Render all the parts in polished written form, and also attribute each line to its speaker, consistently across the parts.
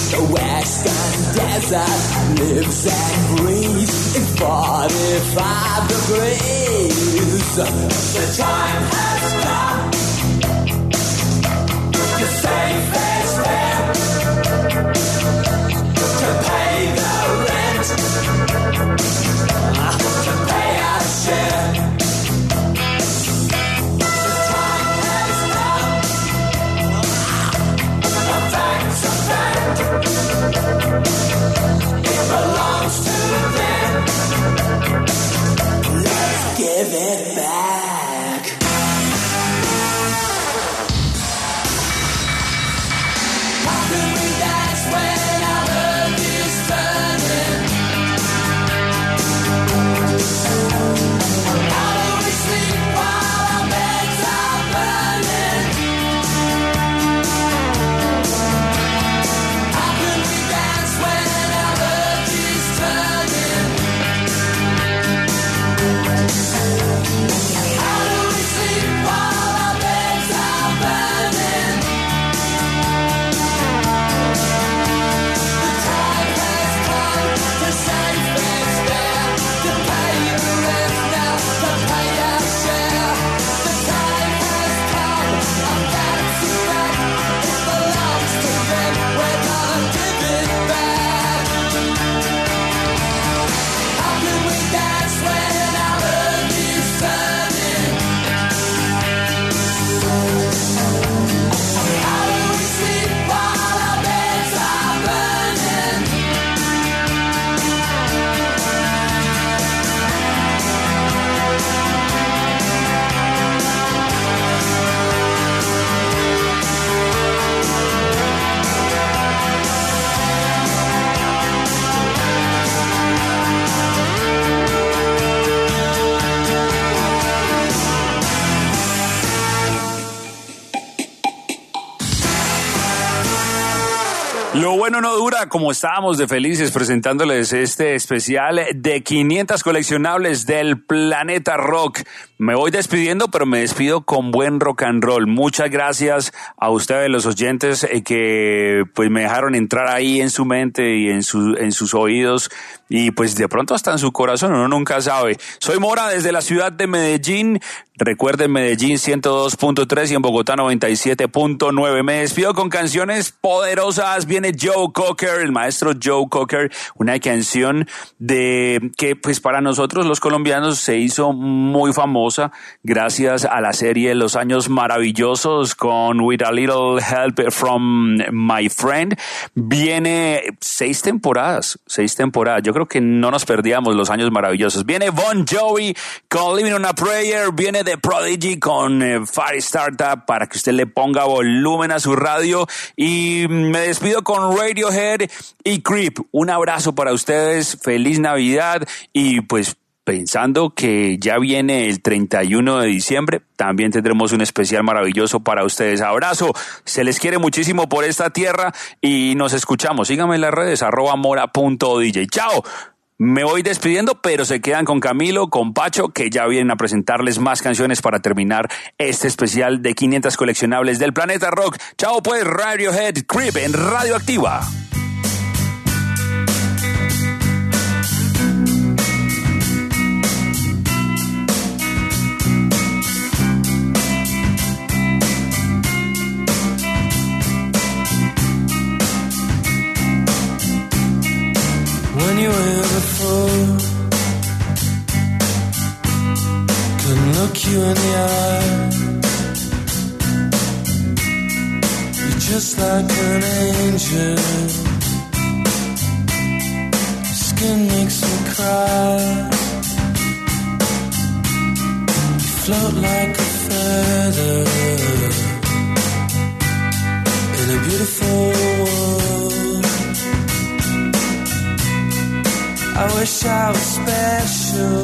Speaker 1: The western desert lives and breathes in 45 degrees. The time has come to save this rent, to pay the rent, to pay our share. The time has come, a fact's a fact, it belongs to them. Let's give it back. How can we dance when our earth is turning? How do we sleep while our beds are burning? How can we dance when our earth is turning? How do we sleep while our beds are burning? The time has come to save this fair, to pay the rent now, to pay our share. The time has come, a fact's a fact, it belongs to them, we're gonna give it back. How can we dance when our earth is turning? How do we sleep while our beds are burning?
Speaker 2: Lo bueno no dura, como estábamos de felices presentándoles este especial de 500 coleccionables del Planeta Rock. Me voy despidiendo, pero me despido con buen rock and roll. Muchas gracias a ustedes, los oyentes, que pues me dejaron entrar ahí en su mente y en sus oídos y pues de pronto hasta en su corazón, uno nunca sabe. Soy Mora desde la ciudad de Medellín. Recuerden, Medellín 102.3 y en Bogotá 97.9. Me despido con canciones poderosas. Viene Joe Cocker, el maestro Joe Cocker, una canción que pues para nosotros los colombianos se hizo muy famosa gracias a la serie Los Años Maravillosos con With a Little Help from My Friend. Viene 6 temporadas. Yo creo que no nos perdíamos Los Años Maravillosos. Viene Bon Jovi con Living on a Prayer. Viene The Prodigy con Fire Startup para que usted le ponga volumen a su radio. Y me despido con Radiohead y Creep. Un abrazo para ustedes. Feliz Navidad. Y pues pensando que ya viene el 31 de diciembre, también tendremos un especial maravilloso para ustedes. Abrazo, se les quiere muchísimo por esta tierra y nos escuchamos. Síganme en las redes, @mora.dj. Chao. Me voy despidiendo, pero se quedan con Camilo, con Pacho, que ya vienen a presentarles más canciones para terminar este especial de 500 coleccionables del Planeta Rock. Chao pues, Radiohead, Creep en Radioactiva.
Speaker 3: When you were before, couldn't look you in the eye. You're just like an angel. Your skin makes me cry. You float like a feather in a beautiful world. I wish I was special.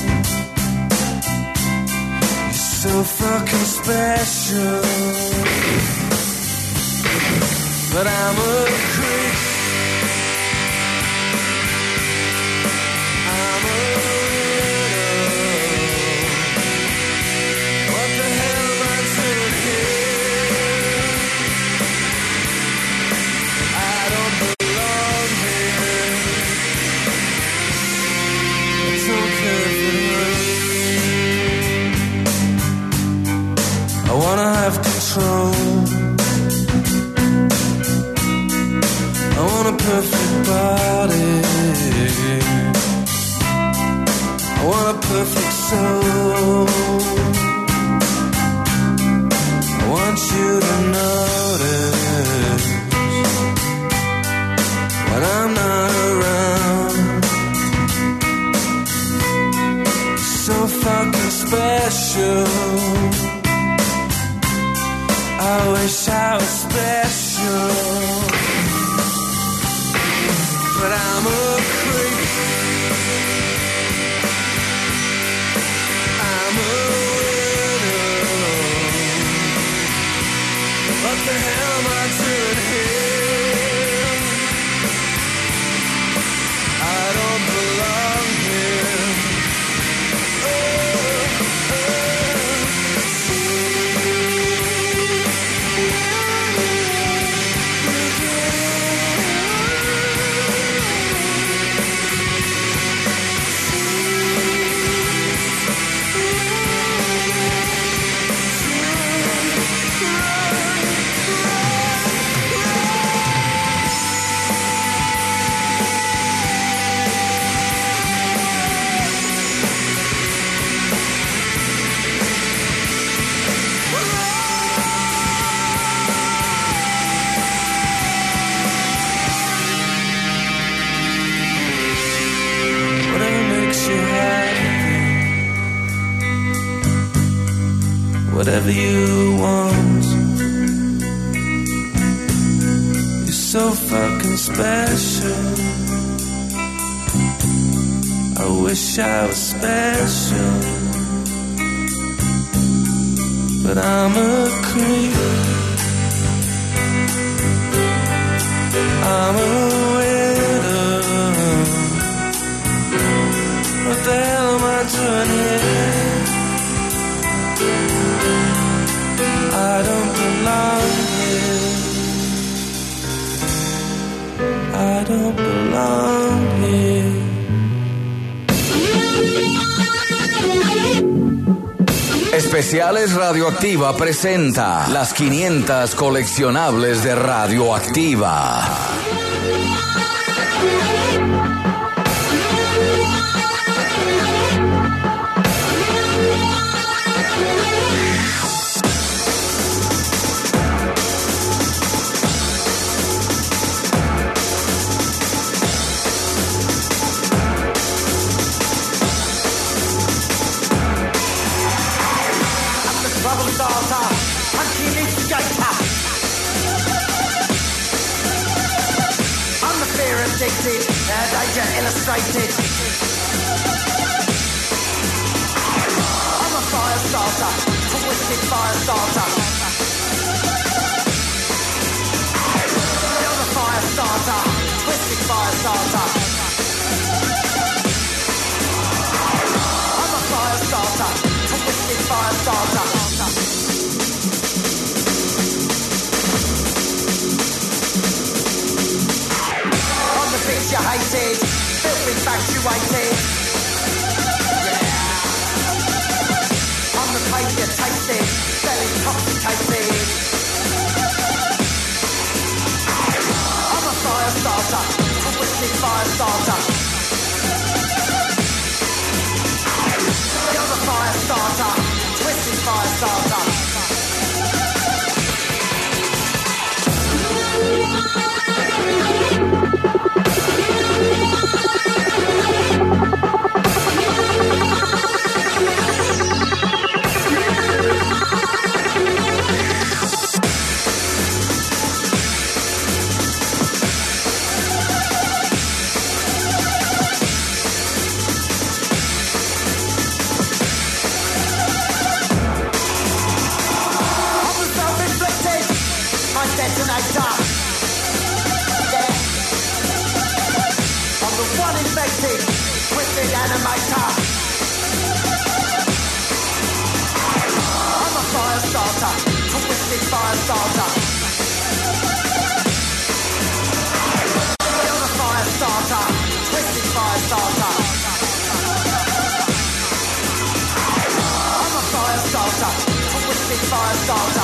Speaker 3: You're so fucking special. But I'm a creep. perfect body. I want a perfect soul. I want you to notice when I'm not around. You're so fucking special. I wish I was special, but I'm a creep. I'm a widow. What the hell am I doing here? I don't belong here. Whatever you want. You're so fucking special. I wish I was special, but I'm a creep. I'm a widow. What the hell am I doing here? I don't belong here. I don't belong here.
Speaker 4: Especiales Radioactiva presenta las 500 coleccionables de Radioactiva.
Speaker 1: Addicted, danger illustrated. I'm a fire starter, twisted fire starter. You're the fire starter, twisted fire starter. I'm a fire starter, twisted fire starter. You hated, built infatuated. Yeah. On the page you tasted, fell intoxicated. I'm a fire starter, twisted fire starter. You're the fire starter, twisted fire starter. Detonator. Yeah. I'm the one infected with the animator. I'm a fire starter, twisted fire starter. You're the fire starter, twisted fire starter. I'm a fire starter, twisted fire starter.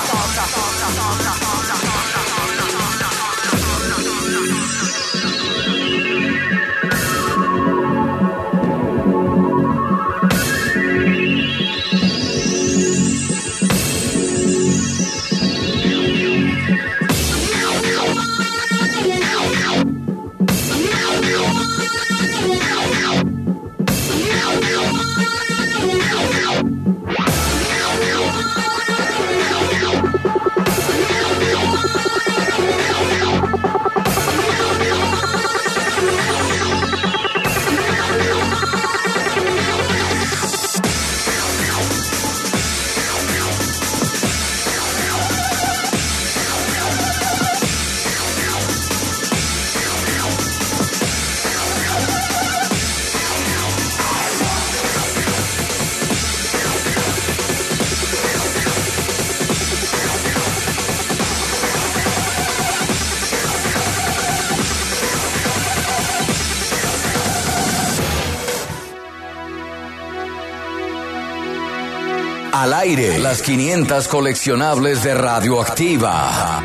Speaker 4: Al aire, las 500 coleccionables de Radioactiva.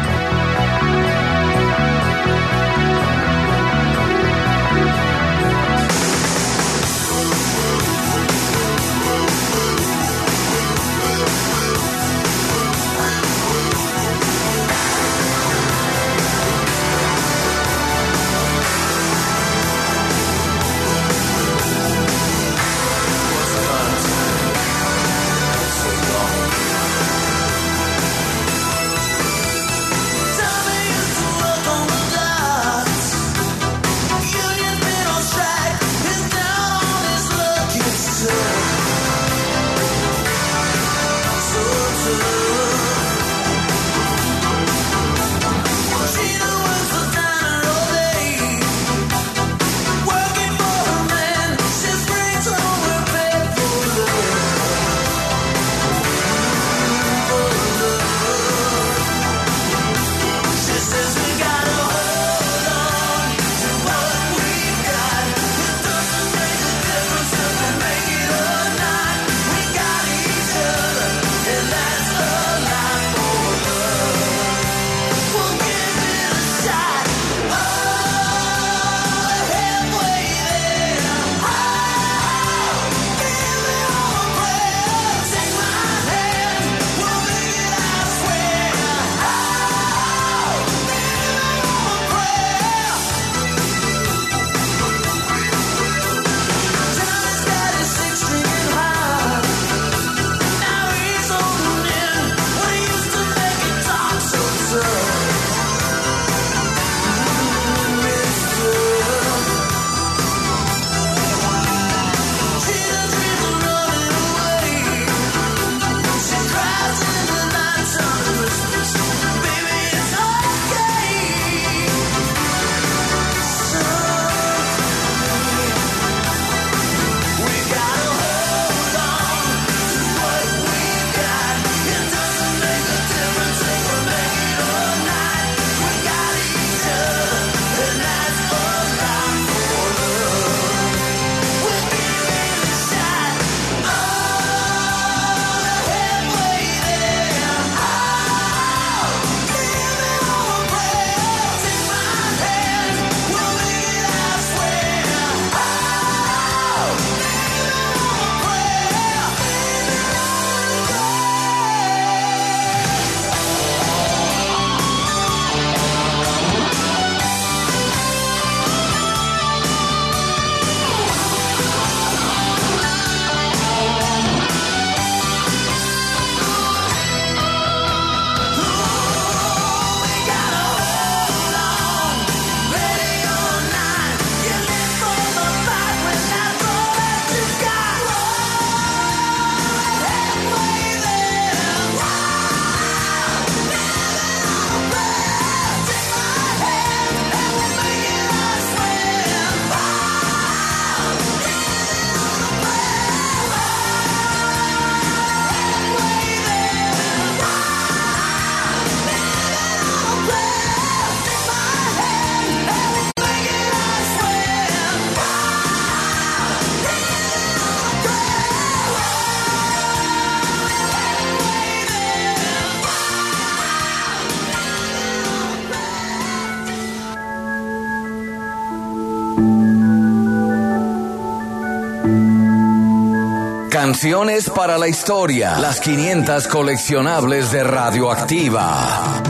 Speaker 4: Canciones para la historia. Las 500 coleccionables de Radioactiva.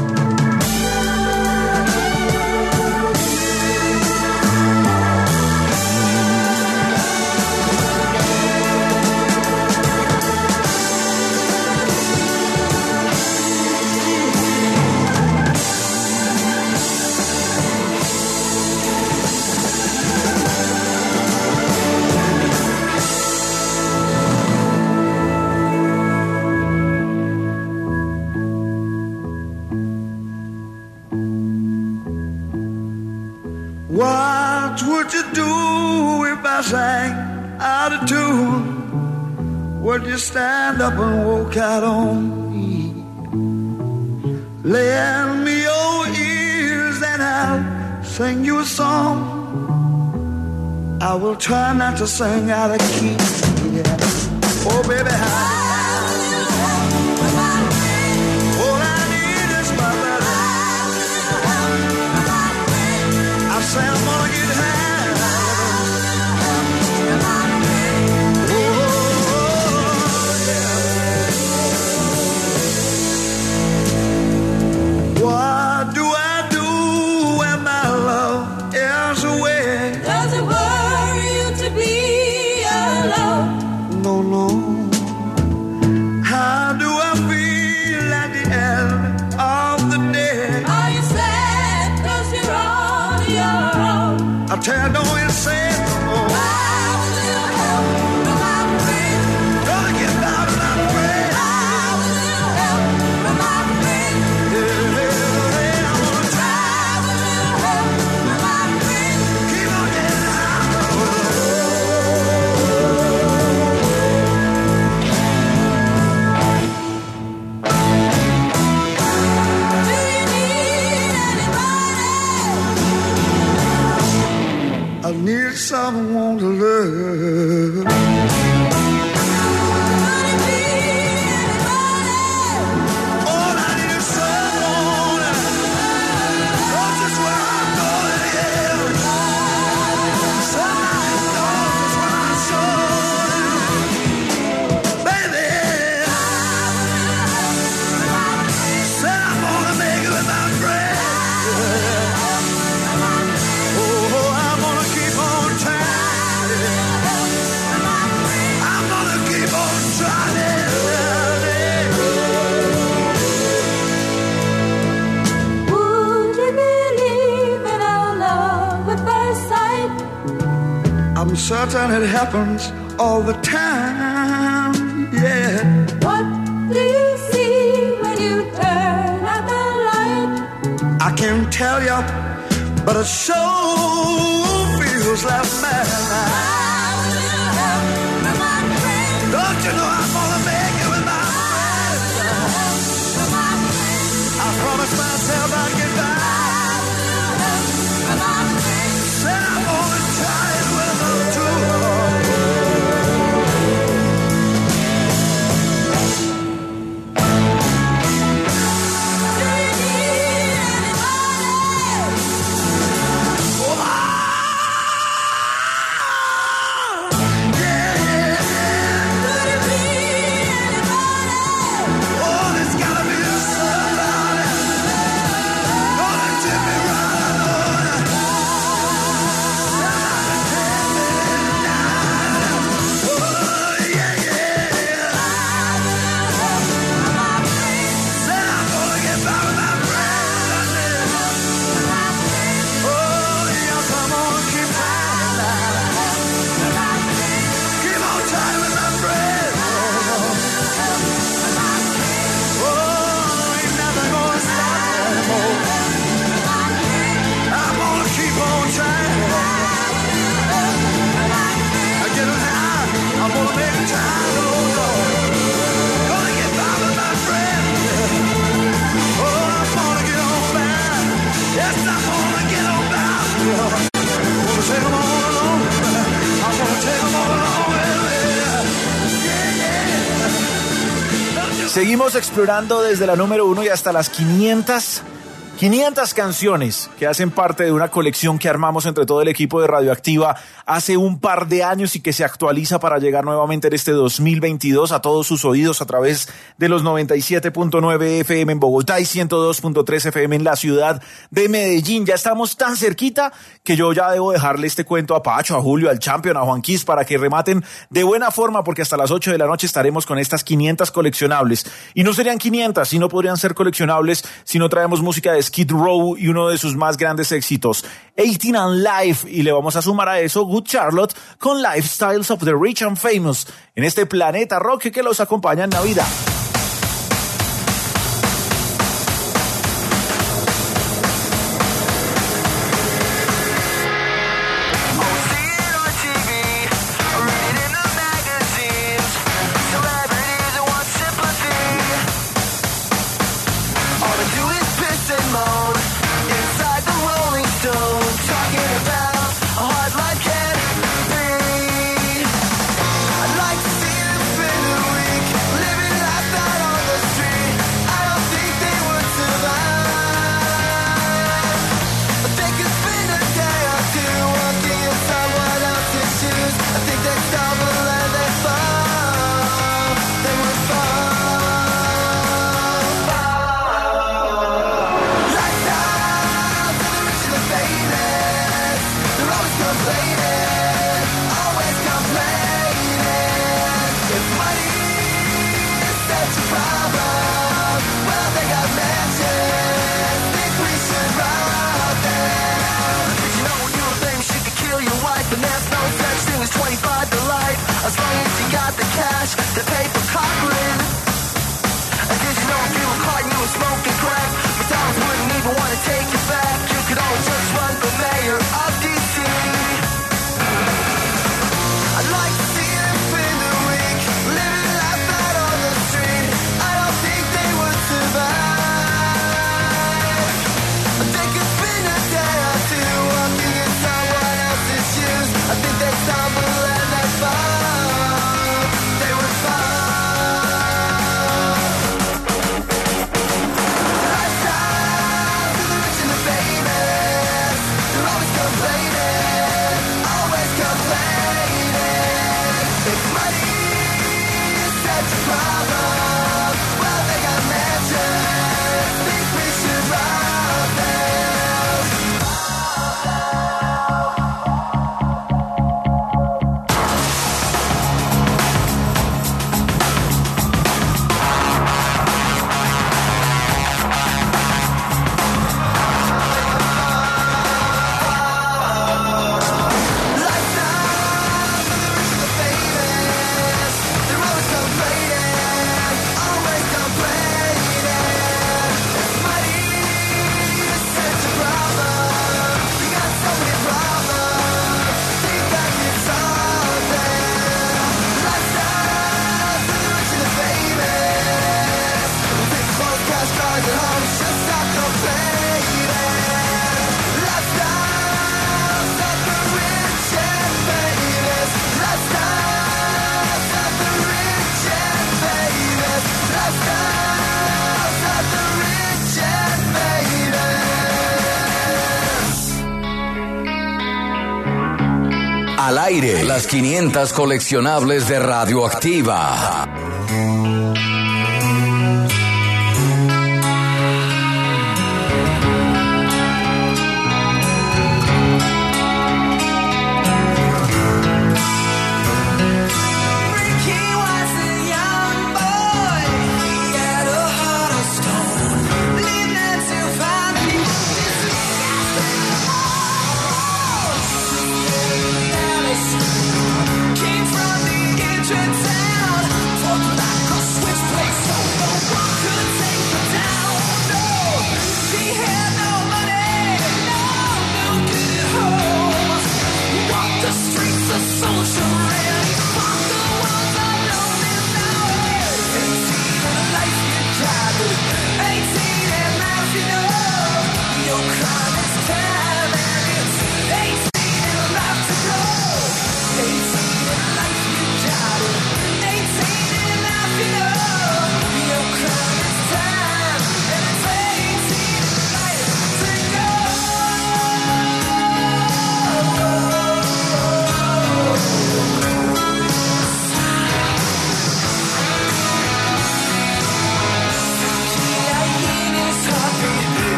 Speaker 5: What would you do if I sang out of tune? Would you stand up and walk out on me? Lend me your ears and I'll sing you a song. I will try not to sing out of key. Yeah. Oh, baby, how I tell you, don't you say it no more. Gonna get by with my friend. I'm gonna try. Keep on getting I need someone to love. All I need is someone. Knows just where I'm going, yeah. Somebody knows when I'm short. Baby, said I'm gonna make it with my friend. I'm certain it happens all the time, yeah.
Speaker 1: What do you see when you turn out the light?
Speaker 5: I can't tell you, but it sure feels like madness. Don't you know I'm gonna make it with my friends? I promised myself I'd get back. Said I'm gonna try it with them too.
Speaker 6: Seguimos explorando desde la número 1 y hasta las 500 canciones que hacen parte de una colección que armamos entre todo el equipo de Radioactiva hace un par de años y que se actualiza para llegar nuevamente en este 2022 a todos sus oídos a través de los 97.9 FM en Bogotá y 102.3 FM en la ciudad de Medellín. Ya estamos tan cerquita que yo ya debo dejarle este cuento a Pacho, a Julio, al Champion, a Juan Quis para que rematen de buena forma, porque hasta las 8 de la noche estaremos con estas 500 coleccionables. Y no serían 500, y no podrían ser coleccionables si no traemos música de Skid Row y uno de sus más grandes éxitos, 18 and Life, y le vamos a sumar a eso Good Charlotte con Lifestyles of the Rich and Famous en este Planeta Rock que los acompaña en Navidad.
Speaker 1: I'd like to see you in the week, living life as long as you got the cash to pay for cockling. And did you know if you were caught and you were smoking crack, McDonald's wouldn't even want to take you back. You could always just run for mayor of D.C. I'd like to see them spend the week living life out on the street. I don't think they would survive. They could spend a day or two walking in someone else's shoes. I think they stumble and they fall. They would fall. Lifestyles of the rich and the famous. They're always complaining, always complaining. If money is such a problem, well, they got mansions. Think we should rob them. Lifestyles of the rich and the famous. They're always complaining, always complaining. If money is such a problem, we got so many problems. Think I can solve them. Lifestyles of the rich and the famous. Big clothes, cash, cars at home, just stop complaining. Lifestyles of the rich and famous. Lifestyles of the rich and famous. Lifestyles of the rich and famous.
Speaker 4: Al aire, las 500 coleccionables de Radioactiva.
Speaker 1: He was a young boy. He had a heart of stone. Leaving to find came from the ancient town.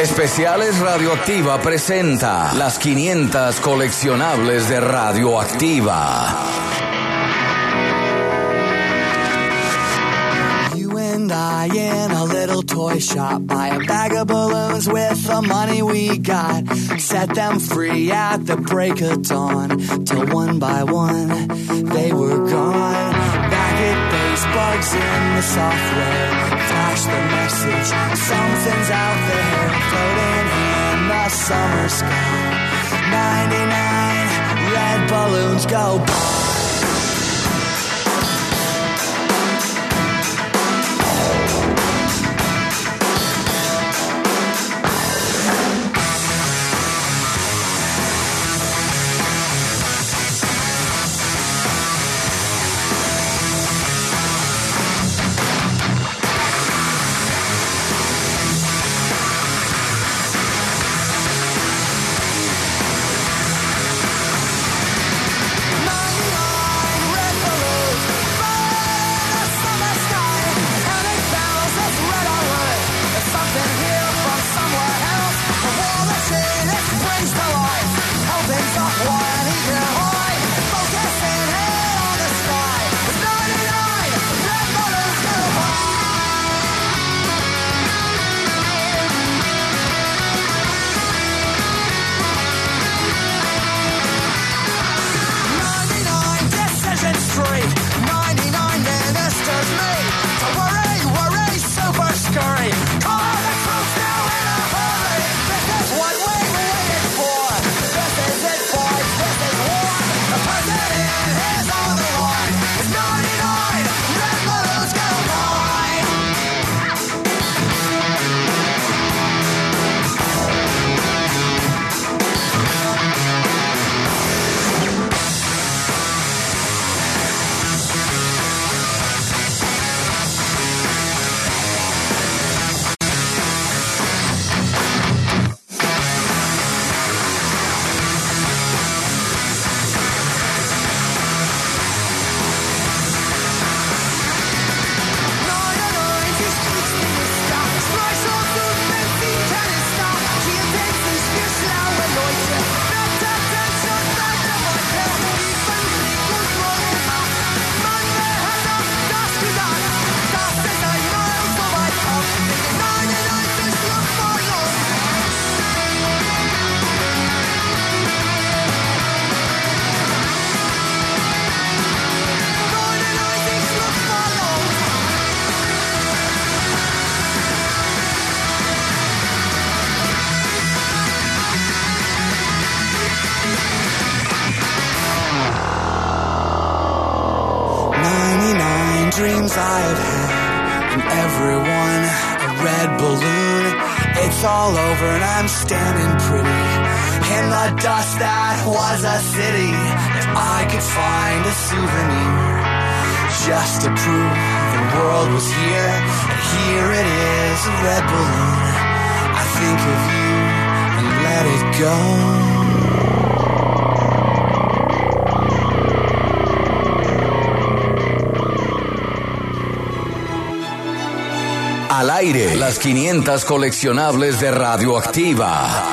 Speaker 4: Especiales Radioactiva presenta las 500 coleccionables de Radioactiva.
Speaker 7: You and I in a little toy shop, buy a bag of balloons with the money we got, set them free at the break of dawn, till one by one they were gone. Back at base, bugs in the software, flash the message, something's out there, floating in the summer sky. 99 red balloons go by. Dreams I've had, and everyone a red balloon. It's all over and I'm standing pretty in the dust that was a city. If I could find a souvenir just to prove the world was here, and here it is, a red balloon. I think of you and let it go.
Speaker 4: Al aire, las 500 coleccionables de Radioactiva.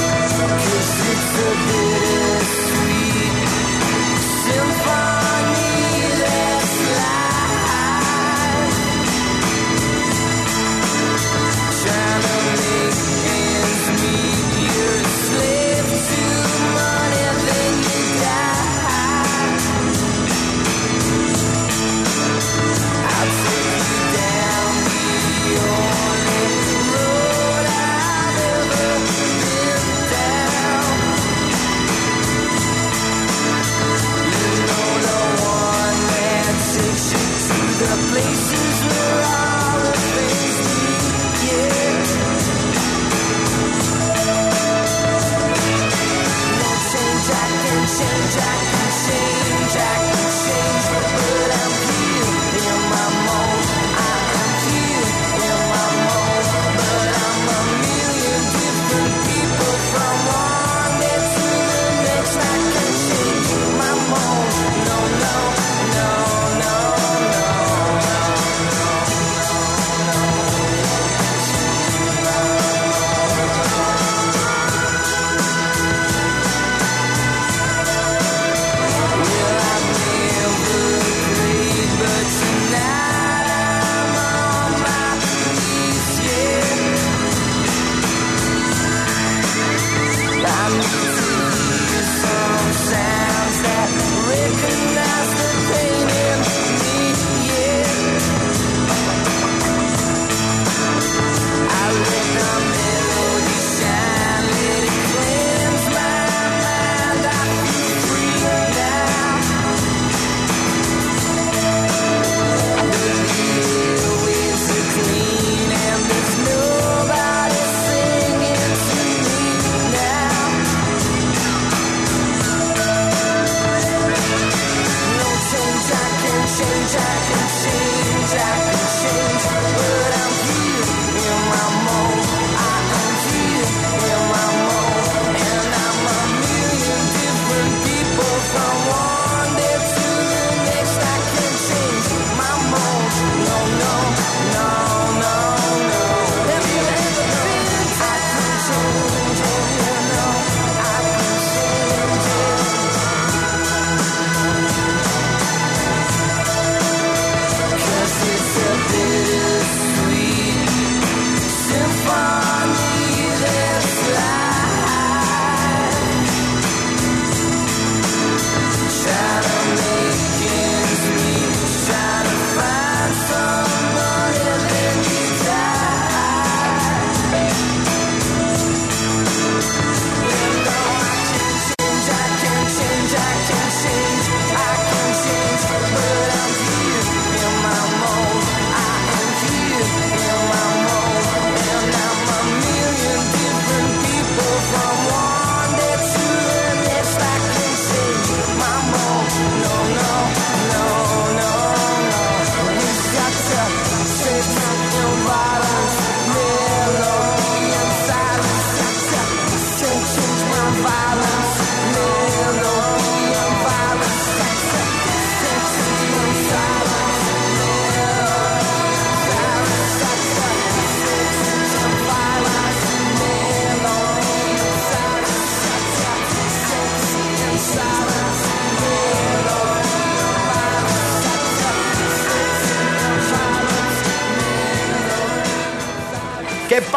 Speaker 7: Symphony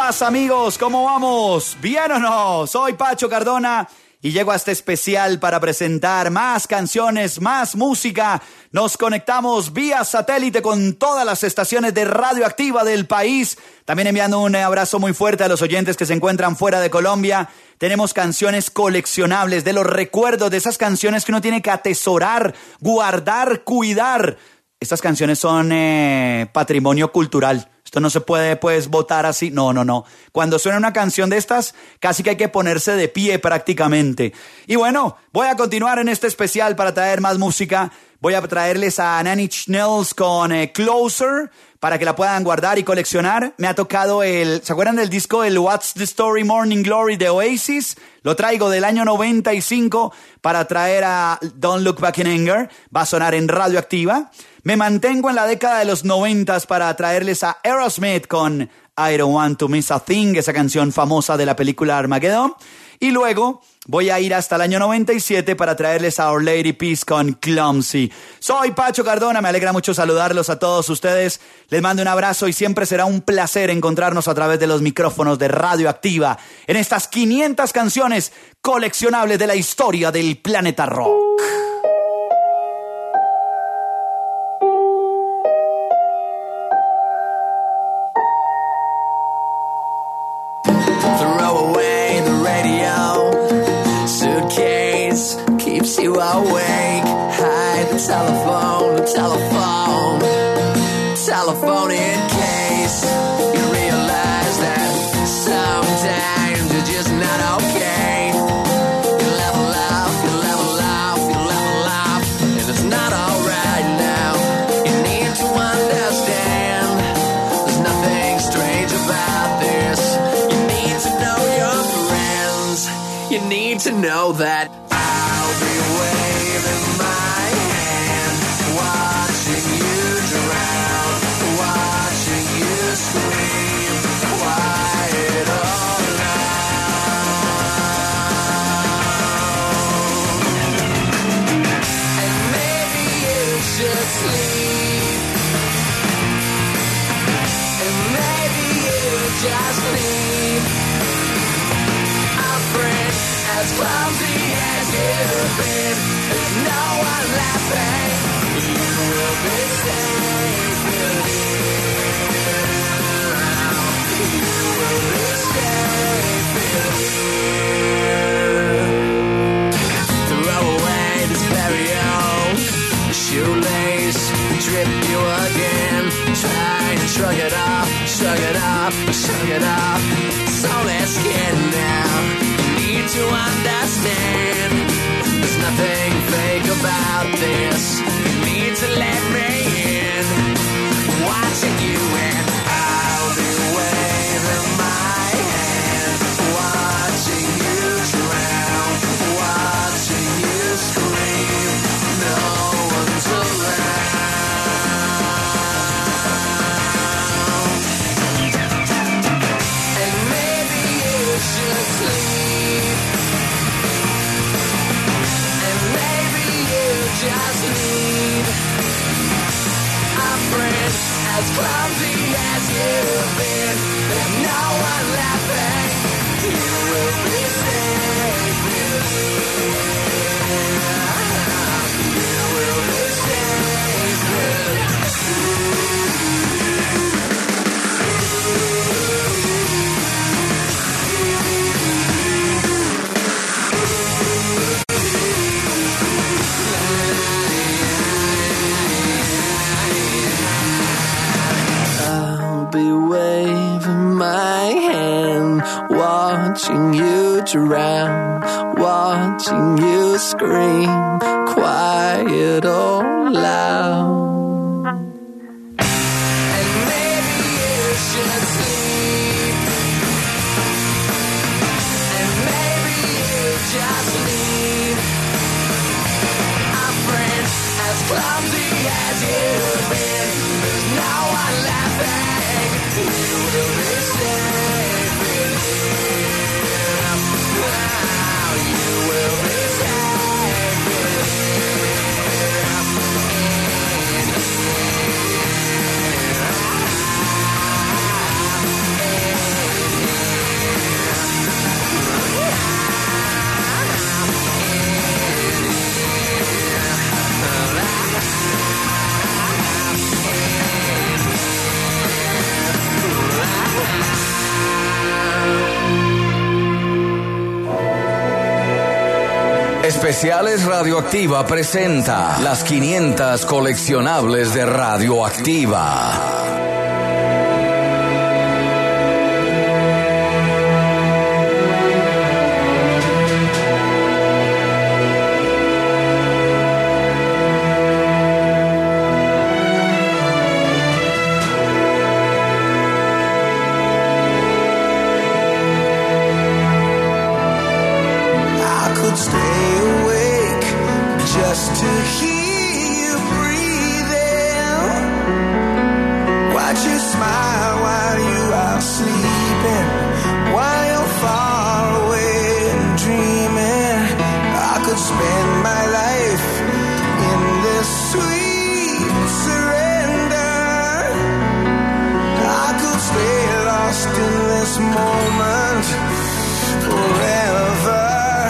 Speaker 8: más, amigos? ¿Cómo vamos? ¿Bien o no? Soy Pacho Cardona y llego a este especial para presentar más canciones, más música. Nos conectamos vía satélite con todas las estaciones de Radioactiva del país. También enviando un abrazo muy fuerte a los oyentes que se encuentran fuera de Colombia. Tenemos canciones coleccionables, de los recuerdos, de esas canciones que uno tiene que atesorar, guardar, cuidar. Estas canciones son patrimonio cultural. Esto no se puede, pues, votar así. No. Cuando suena una canción de estas, casi que hay que ponerse de pie prácticamente. Y bueno, voy a continuar en este especial para traer más música. Voy a traerles a Nine Inch Nails con Closer, para que la puedan guardar y coleccionar. Me ha tocado ¿se acuerdan del disco, el What's the Story Morning Glory de Oasis? Lo traigo del año 95 para traer a Don't Look Back in Anger. Va a sonar en Radioactiva. Me mantengo en la década de los 90 para traerles a Aerosmith con I Don't Want to Miss a Thing, esa canción famosa de la película Armageddon. Y luego voy a ir hasta el año 97 para traerles a Our Lady Peace con Clumsy. Soy Pacho Cardona, me alegra mucho saludarlos a todos ustedes. Les mando un abrazo y siempre será un placer encontrarnos a través de los micrófonos de Radioactiva en estas 500 canciones coleccionables de la historia del planeta rock.
Speaker 7: You awake, hide the telephone in case you realize that sometimes you're just not okay. You level up, and it's not alright now. You need to understand, there's nothing strange about this. You need to know your friends, you need to know that I'll be waving my hand, watching you drown, watching you scream, quiet all loud. And maybe you should sleep, and maybe you just need a friend as clumsy as you've been. There's no one laughing. You will be safe here. You will be safe here. Throw away this very old shoelace, trip you again. Try to shrug it off, shrug it off, shrug it off. So let's get now. To understand, there's nothing fake about this. You need to let me in, watching you, and I'll be waving my hand, watching you drown, watching you scream. No one's around, and maybe you should sleep. Just need a friend as clumsy as you've been. There's no one laughing. You will be safe. You will be safe. Be waving my hand, watching you drown, watching you scream, quiet or loud. And maybe you should sleep, and maybe you just need a friend as clumsy as you've been. There's no one laughing. You will be safe with him. Wow, you will be safe with him.
Speaker 4: Especiales Radioactiva presenta las 500 coleccionables de Radioactiva.
Speaker 3: To hear you breathing, watch you smile while you are sleeping, while you're far away and dreaming. I could spend my life in this sweet surrender. I could stay lost in this moment forever.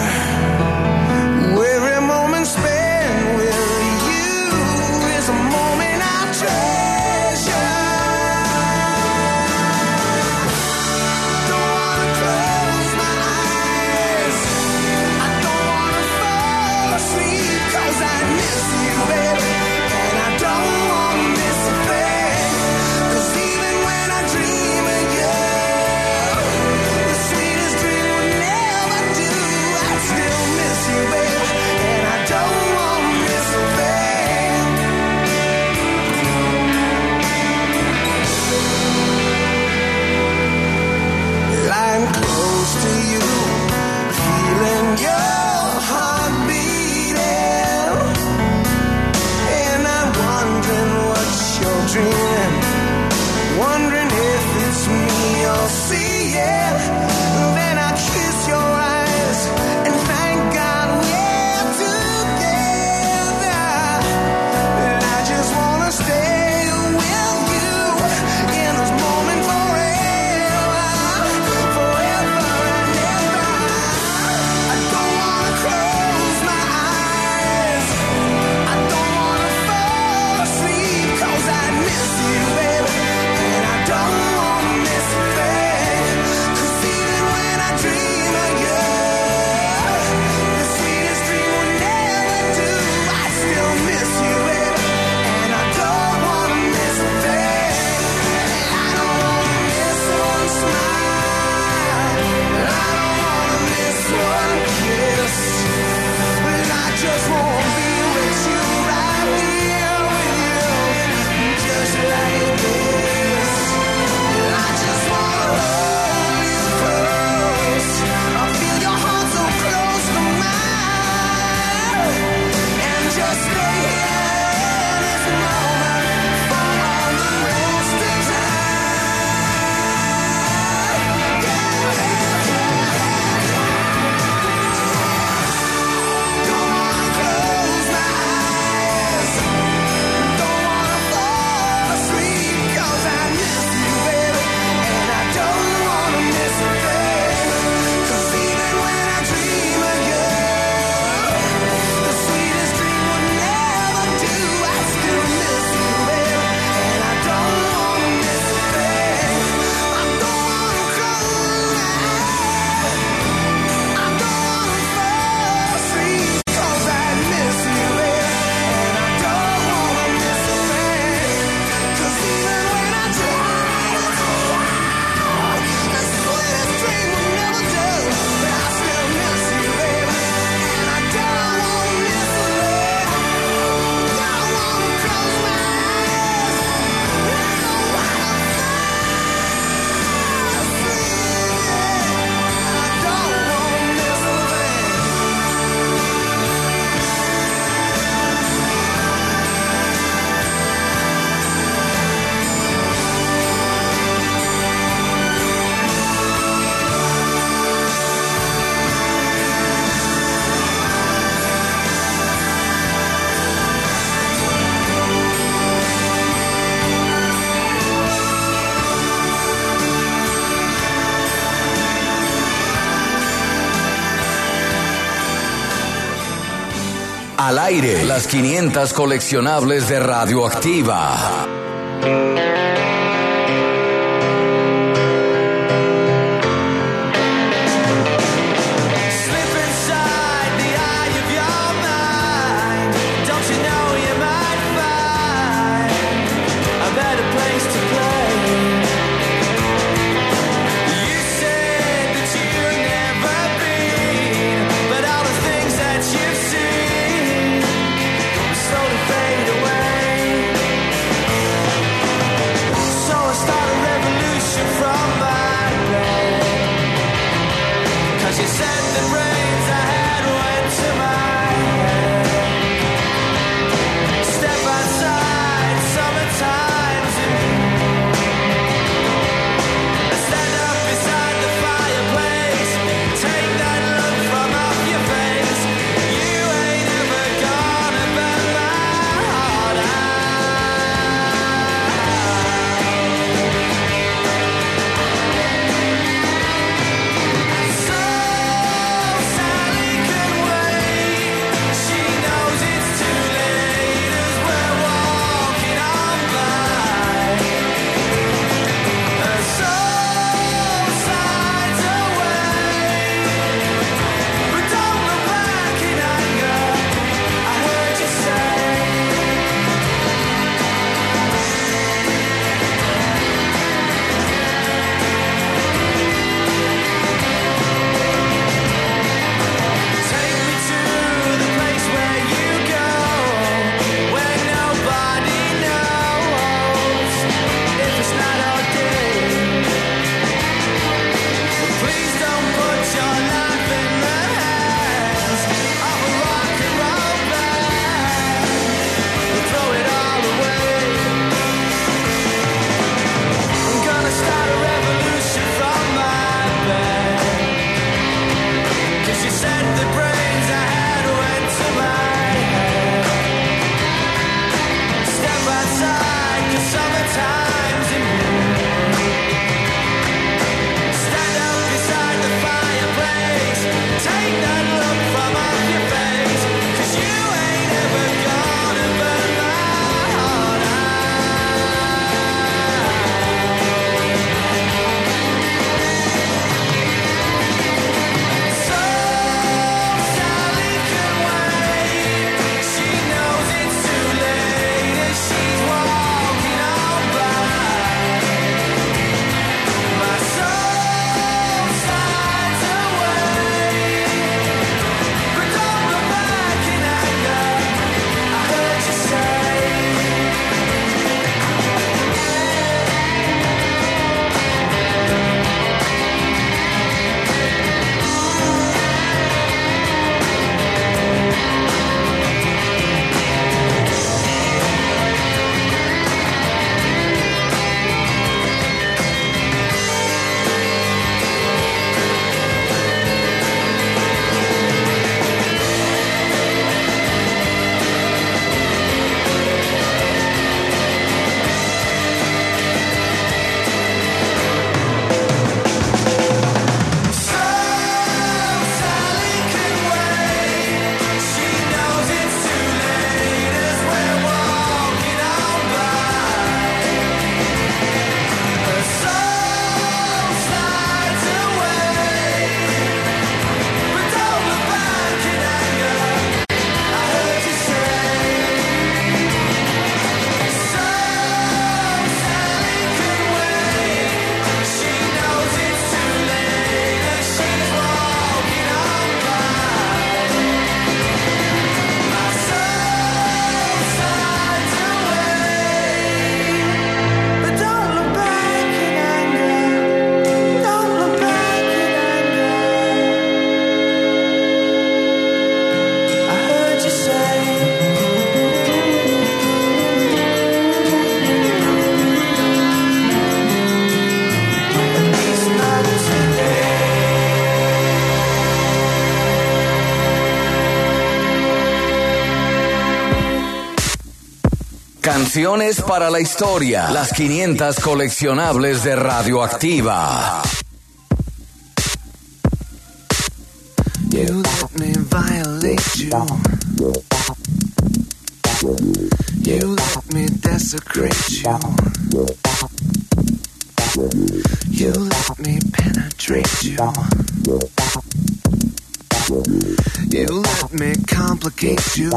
Speaker 4: Al aire, las 500 coleccionables de Radioactiva.
Speaker 3: Slip inside the eye of
Speaker 4: Canciones para la historia. Las 500 coleccionables de Radioactiva.
Speaker 3: You let me violate you. You let me desecrate you. You let me penetrate you. You let me complicate you.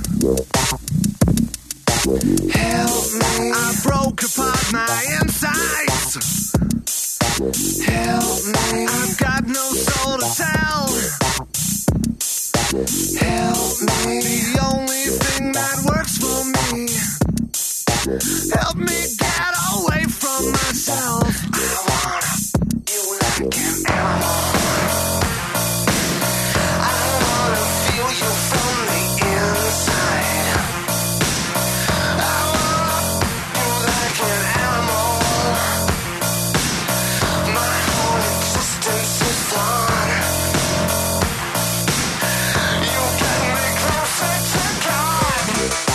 Speaker 3: Help me. I broke apart my insides. Help me. I've got no soul to tell. Help me. The only thing that works for me. Help me get away from myself. I wanna you like an animal. I wanna feel you from the inside. I wanna you like an animal. My whole existence is on. You get me closer to God.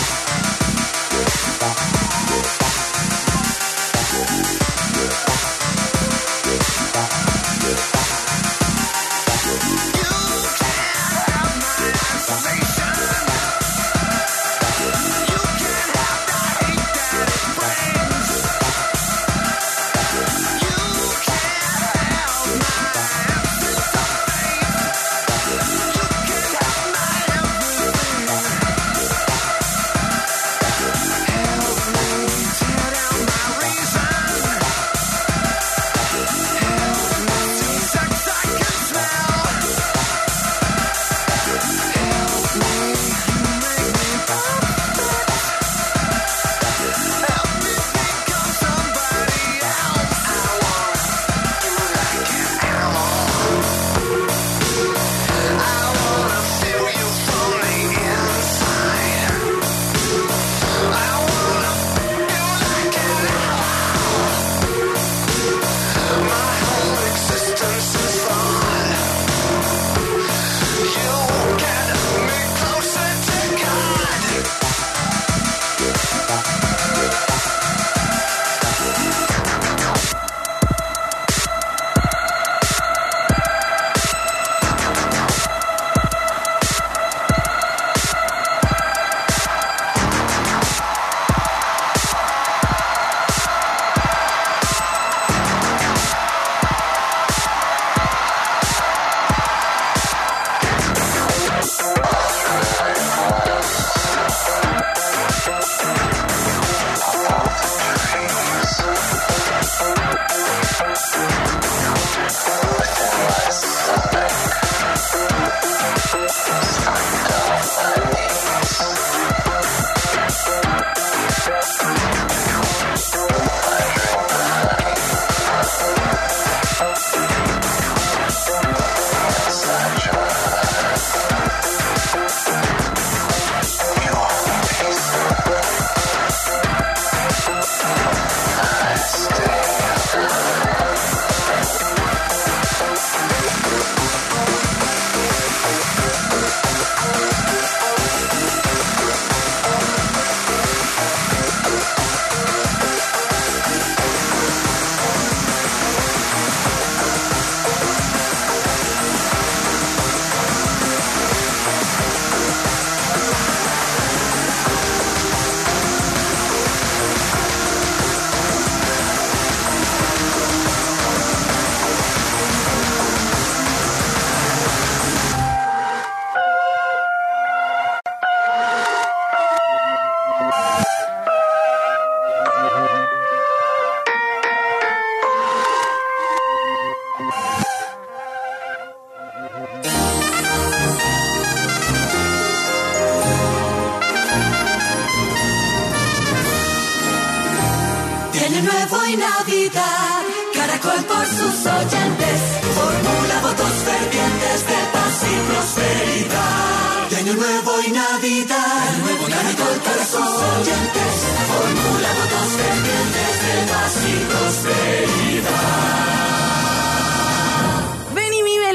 Speaker 1: Año Nuevo y Navidad, Caracol por sus oyentes, formula votos fervientes de paz y prosperidad. De Año Nuevo y Navidad, Caracol por sus oyentes, formula votos fervientes de paz y prosperidad.
Speaker 9: Ven y vive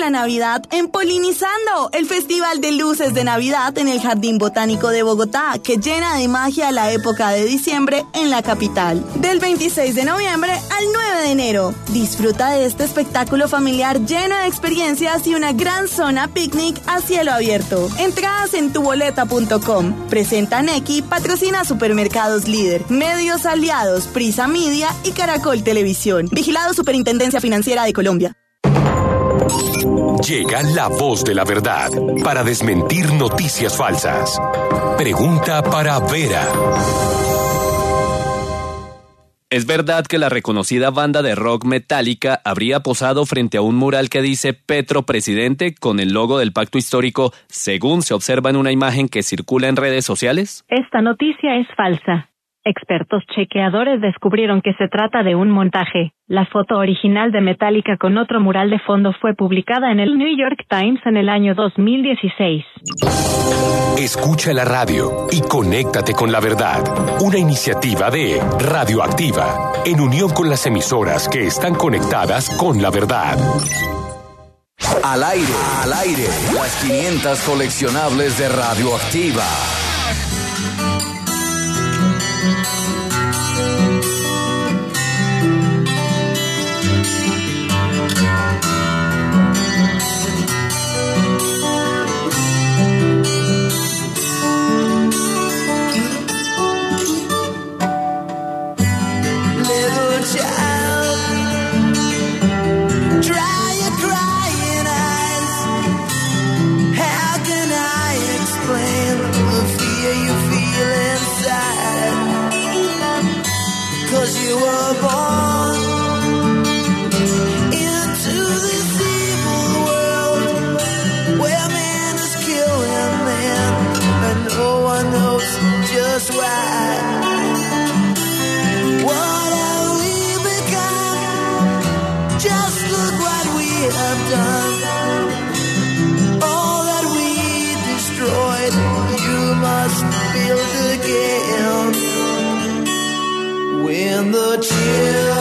Speaker 9: la Navidad en Polinizando, el festival de luces de Navidad en el Jardín Botánico de Bogotá, que llena de magia la época de diciembre en la capital. Del 26 de noviembre al 9 de enero. Disfruta de este espectáculo familiar lleno de experiencias y una gran zona picnic a cielo abierto. Entradas en tuboleta.com. Presenta Neki, patrocina Supermercados Líder, Medios Aliados, Prisa Media y Caracol Televisión. Vigilado Superintendencia Financiera de Colombia.
Speaker 10: Llega la voz de la verdad para desmentir noticias falsas. Pregunta para Vera.
Speaker 11: ¿Es verdad que la reconocida banda de rock Metallica habría posado frente a un mural que dice Petro Presidente con el logo del pacto histórico, según se observa en una imagen que circula en redes sociales?
Speaker 12: Esta noticia es falsa. Expertos chequeadores descubrieron que se trata de un montaje. La foto original de Metallica con otro mural de fondo fue publicada en el New York Times en el año 2016.
Speaker 10: Escucha la radio y conéctate con la verdad. Una iniciativa de Radioactiva, en unión con las emisoras que están conectadas con la verdad.
Speaker 4: Al aire, las 500 coleccionables de Radioactiva.
Speaker 3: You were born into this evil world where man is killing man and no one knows just why. What have we become? Just look what we have done. All that we destroyed, you must build again. When the children